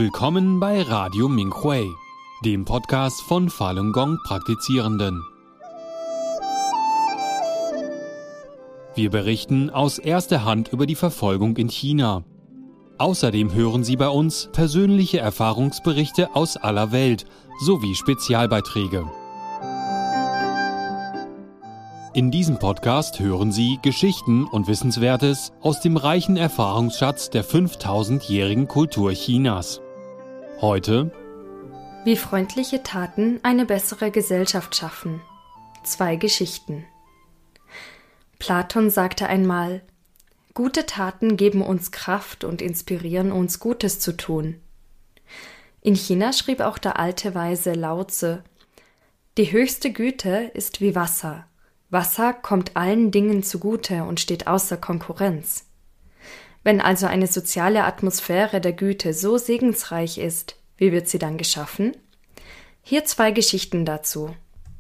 Willkommen bei Radio Minhui, dem Podcast von Falun Gong Praktizierenden. Wir berichten aus erster Hand über die Verfolgung in China. Außerdem hören Sie bei uns persönliche Erfahrungsberichte aus aller Welt sowie Spezialbeiträge. In diesem Podcast hören Sie Geschichten und Wissenswertes aus dem reichen Erfahrungsschatz der 5000-jährigen Kultur Chinas. Heute: Wie freundliche Taten eine bessere Gesellschaft schaffen. 2 Geschichten. Platon sagte einmal: Gute Taten geben uns Kraft und inspirieren uns, Gutes zu tun. In China schrieb auch der alte Weise Lao Tse: Die höchste Güte ist wie Wasser. Wasser kommt allen Dingen zugute und steht außer Konkurrenz. Wenn also eine soziale Atmosphäre der Güte so segensreich ist, wie wird sie dann geschaffen? Hier 2 Geschichten dazu.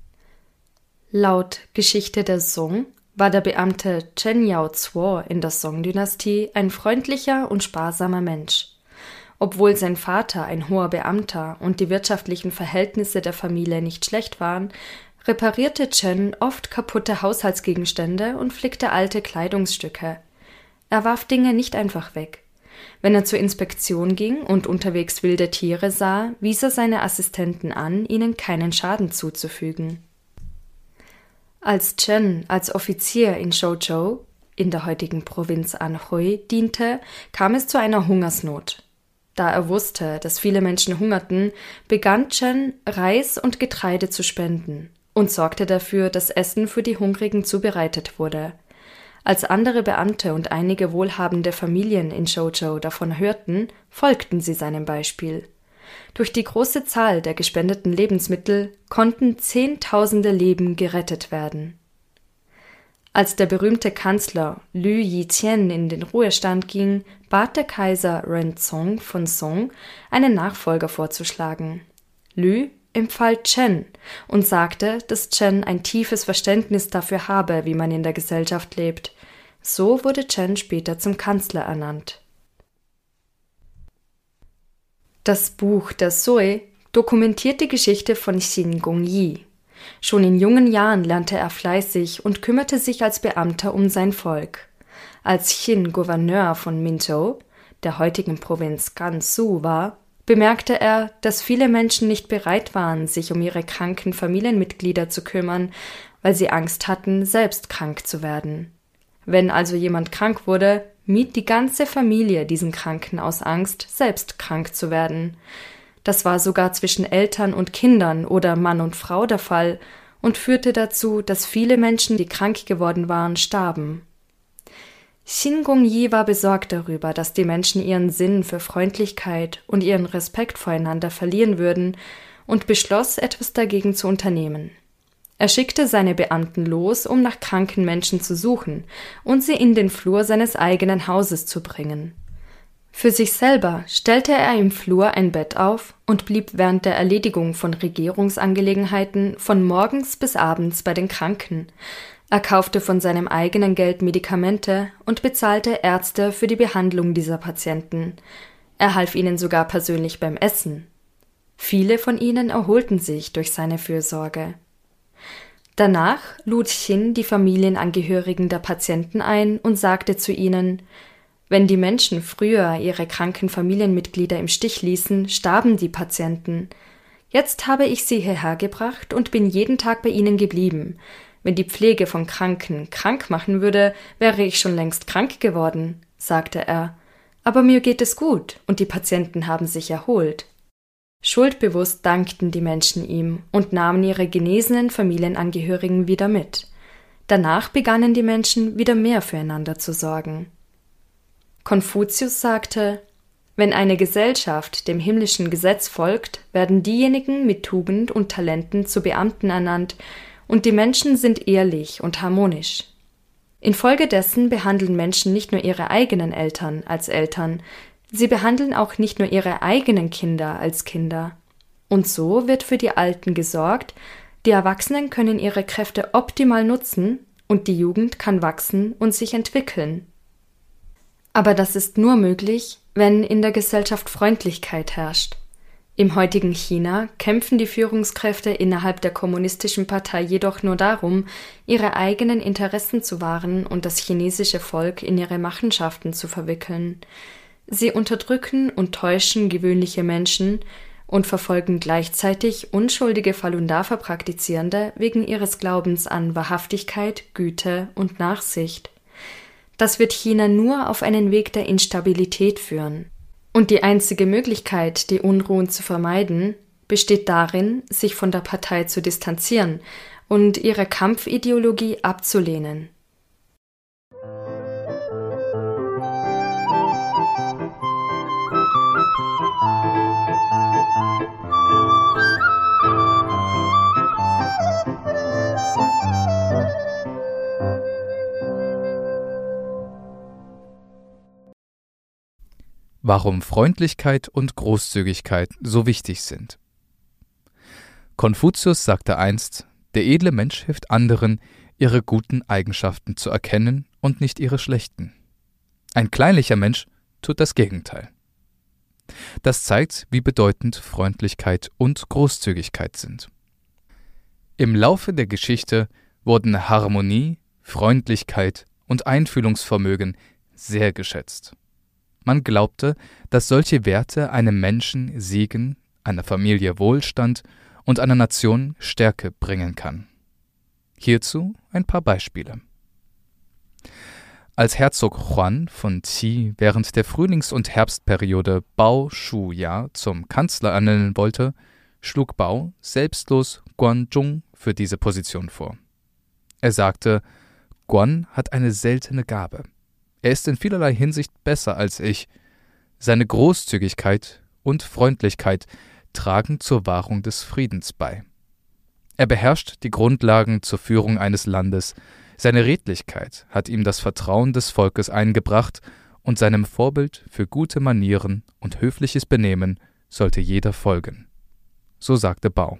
Laut Geschichte der Song war der Beamte Chen Yaozuo in der Song-Dynastie ein freundlicher und sparsamer Mensch. Obwohl sein Vater ein hoher Beamter und die wirtschaftlichen Verhältnisse der Familie nicht schlecht waren, reparierte Chen oft kaputte Haushaltsgegenstände und flickte alte Kleidungsstücke. Er warf Dinge nicht einfach weg. Wenn er zur Inspektion ging und unterwegs wilde Tiere sah, wies er seine Assistenten an, ihnen keinen Schaden zuzufügen. Als Chen als Offizier in Zhou, in der heutigen Provinz Anhui, diente, kam es zu einer Hungersnot. Da er wusste, dass viele Menschen hungerten, begann Chen, Reis und Getreide zu spenden und sorgte dafür, dass Essen für die Hungrigen zubereitet wurde. Als andere Beamte und einige wohlhabende Familien in Zhou davon hörten, folgten sie seinem Beispiel. Durch die große Zahl der gespendeten Lebensmittel konnten Zehntausende Leben gerettet werden. Als der berühmte Kanzler Lü Yiqian in den Ruhestand ging, bat der Kaiser Renzong von Song, einen Nachfolger vorzuschlagen. Lü empfahl Chen und sagte, dass Chen ein tiefes Verständnis dafür habe, wie man in der Gesellschaft lebt. So wurde Chen später zum Kanzler ernannt. Das Buch der Sui dokumentiert die Geschichte von Xin Gongyi. Schon in jungen Jahren lernte er fleißig und kümmerte sich als Beamter um sein Volk. Als Xin Gouverneur von Minzhou, der heutigen Provinz Gansu, war, bemerkte er, dass viele Menschen nicht bereit waren, sich um ihre kranken Familienmitglieder zu kümmern, weil sie Angst hatten, selbst krank zu werden. Wenn also jemand krank wurde, mied die ganze Familie diesen Kranken aus Angst, selbst krank zu werden. Das war sogar zwischen Eltern und Kindern oder Mann und Frau der Fall und führte dazu, dass viele Menschen, die krank geworden waren, starben. Xin Gongyi war besorgt darüber, dass die Menschen ihren Sinn für Freundlichkeit und ihren Respekt voreinander verlieren würden und beschloss, etwas dagegen zu unternehmen. Er schickte seine Beamten los, um nach kranken Menschen zu suchen und sie in den Flur seines eigenen Hauses zu bringen. Für sich selber stellte er im Flur ein Bett auf und blieb während der Erledigung von Regierungsangelegenheiten von morgens bis abends bei den Kranken. Er kaufte von seinem eigenen Geld Medikamente und bezahlte Ärzte für die Behandlung dieser Patienten. Er half ihnen sogar persönlich beim Essen. Viele von ihnen erholten sich durch seine Fürsorge. Danach lud Xin die Familienangehörigen der Patienten ein und sagte zu ihnen: Wenn die Menschen früher ihre kranken Familienmitglieder im Stich ließen, starben die Patienten. Jetzt habe ich sie hierher gebracht und bin jeden Tag bei ihnen geblieben. Wenn die Pflege von Kranken krank machen würde, wäre ich schon längst krank geworden, sagte er. Aber mir geht es gut und die Patienten haben sich erholt. Schuldbewusst dankten die Menschen ihm und nahmen ihre genesenen Familienangehörigen wieder mit. Danach begannen die Menschen wieder mehr füreinander zu sorgen. Konfuzius sagte: Wenn eine Gesellschaft dem himmlischen Gesetz folgt, werden diejenigen mit Tugend und Talenten zu Beamten ernannt, und die Menschen sind ehrlich und harmonisch. Infolgedessen behandeln Menschen nicht nur ihre eigenen Eltern als Eltern, sie behandeln auch nicht nur ihre eigenen Kinder als Kinder. Und so wird für die Alten gesorgt, die Erwachsenen können ihre Kräfte optimal nutzen und die Jugend kann wachsen und sich entwickeln. Aber das ist nur möglich, wenn in der Gesellschaft Freundlichkeit herrscht. Im heutigen China kämpfen die Führungskräfte innerhalb der Kommunistischen Partei jedoch nur darum, ihre eigenen Interessen zu wahren und das chinesische Volk in ihre Machenschaften zu verwickeln. Sie unterdrücken und täuschen gewöhnliche Menschen und verfolgen gleichzeitig unschuldige Falun Dafa-Praktizierende wegen ihres Glaubens an Wahrhaftigkeit, Güte und Nachsicht. Das wird China nur auf einen Weg der Instabilität führen. Und die einzige Möglichkeit, die Unruhen zu vermeiden, besteht darin, sich von der Partei zu distanzieren und ihre Kampfideologie abzulehnen. Warum Freundlichkeit und Großzügigkeit so wichtig sind. Konfuzius sagte einst, der edle Mensch hilft anderen, ihre guten Eigenschaften zu erkennen und nicht ihre schlechten. Ein kleinlicher Mensch tut das Gegenteil. Das zeigt, wie bedeutend Freundlichkeit und Großzügigkeit sind. Im Laufe der Geschichte wurden Harmonie, Freundlichkeit und Einfühlungsvermögen sehr geschätzt. Man glaubte, dass solche Werte einem Menschen Segen, einer Familie Wohlstand und einer Nation Stärke bringen kann. Hierzu ein paar Beispiele. Als Herzog Juan von Qi während der Frühlings- und Herbstperiode Bao Shuya zum Kanzler ernennen wollte, schlug Bao selbstlos Guan Zhong für diese Position vor. Er sagte, Guan hat eine seltene Gabe. Er ist in vielerlei Hinsicht besser als ich. Seine Großzügigkeit und Freundlichkeit tragen zur Wahrung des Friedens bei. Er beherrscht die Grundlagen zur Führung eines Landes. Seine Redlichkeit hat ihm das Vertrauen des Volkes eingebracht und seinem Vorbild für gute Manieren und höfliches Benehmen sollte jeder folgen. So sagte Bao.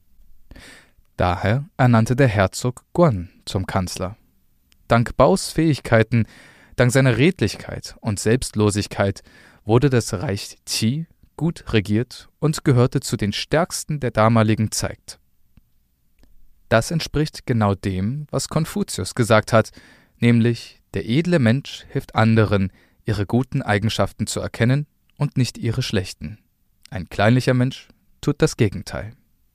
Daher ernannte der Herzog Guan zum Kanzler. Dank Baos Fähigkeiten, dank seiner Redlichkeit und Selbstlosigkeit wurde das Reich Qi gut regiert und gehörte zu den stärksten der damaligen Zeit. Das entspricht genau dem, was Konfuzius gesagt hat, nämlich der edle Mensch hilft anderen, ihre guten Eigenschaften zu erkennen und nicht ihre schlechten. Ein kleinlicher Mensch tut das Gegenteil.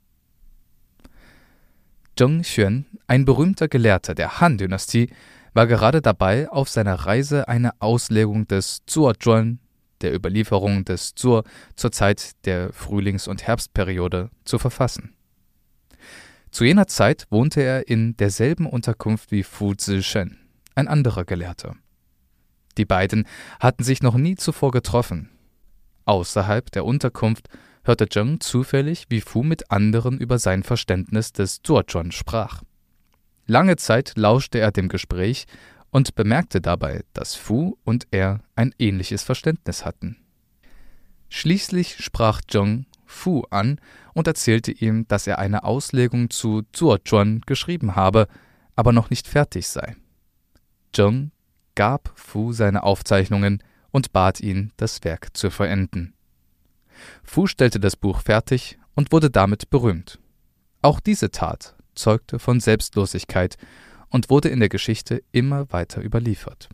Zheng Xuan, ein berühmter Gelehrter der Han-Dynastie, war gerade dabei, auf seiner Reise eine Auslegung des Zuozhuan, der Überlieferung des Zuo zur Zeit der Frühlings- und Herbstperiode, zu verfassen. Zu jener Zeit wohnte er in derselben Unterkunft wie Fu Zishen, ein anderer Gelehrter. Die beiden hatten sich noch nie zuvor getroffen. Außerhalb der Unterkunft hörte Zheng zufällig, wie Fu mit anderen über sein Verständnis des Zuozhuan sprach. Lange Zeit lauschte er dem Gespräch und bemerkte dabei, dass Fu und er ein ähnliches Verständnis hatten. Schließlich sprach Zheng Fu an und erzählte ihm, dass er eine Auslegung zu Zuozhuan geschrieben habe, aber noch nicht fertig sei. Zheng gab Fu seine Aufzeichnungen und bat ihn, das Werk zu vollenden. Fu stellte das Buch fertig und wurde damit berühmt. Auch diese Tat zeugte von Selbstlosigkeit und wurde in der Geschichte immer weiter überliefert.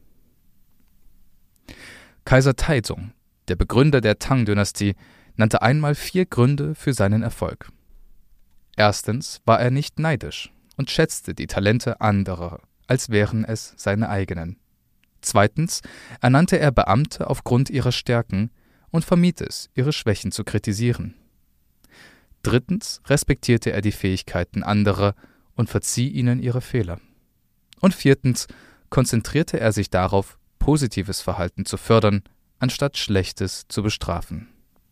Kaiser Taizong, der Begründer der Tang-Dynastie, nannte einmal 4 Gründe für seinen Erfolg. Erstens war er nicht neidisch und schätzte die Talente anderer, als wären es seine eigenen. Zweitens ernannte er Beamte aufgrund ihrer Stärken und vermied es, ihre Schwächen zu kritisieren. Drittens respektierte er die Fähigkeiten anderer und verzieh ihnen ihre Fehler. Und viertens konzentrierte er sich darauf, positives Verhalten zu fördern, anstatt Schlechtes zu bestrafen.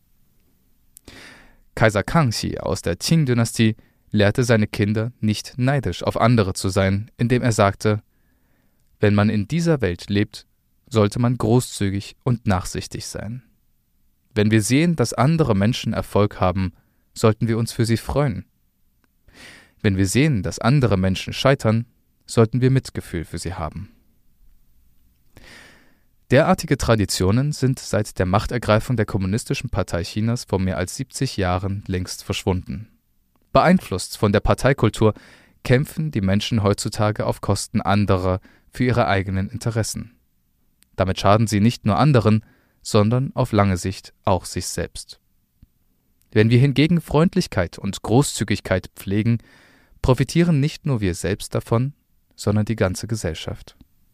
Kaiser Kangxi aus der Qing-Dynastie lehrte seine Kinder, nicht neidisch auf andere zu sein, indem er sagte: Wenn man in dieser Welt lebt, sollte man großzügig und nachsichtig sein. Wenn wir sehen, dass andere Menschen Erfolg haben, sollten wir uns für sie freuen. Wenn wir sehen, dass andere Menschen scheitern, sollten wir Mitgefühl für sie haben. Derartige Traditionen sind seit der Machtergreifung der Kommunistischen Partei Chinas vor mehr als 70 Jahren längst verschwunden. Beeinflusst von der Parteikultur kämpfen die Menschen heutzutage auf Kosten anderer für ihre eigenen Interessen. Damit schaden sie nicht nur anderen, sondern auf lange Sicht auch sich selbst. Wenn wir hingegen Freundlichkeit und Großzügigkeit pflegen, profitieren nicht nur wir selbst davon, sondern die ganze Gesellschaft.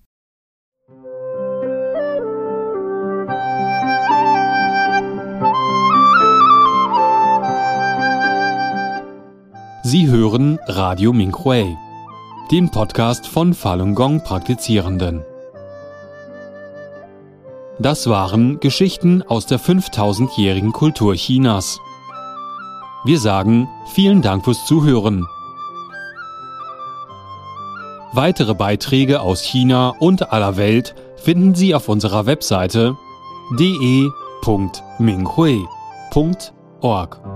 Sie hören Radio Minhui, den Podcast von Falun Gong Praktizierenden. Das waren Geschichten aus der 5000-jährigen Kultur Chinas. Wir sagen vielen Dank fürs Zuhören. Weitere Beiträge aus China und aller Welt finden Sie auf unserer Webseite de.minhui.org.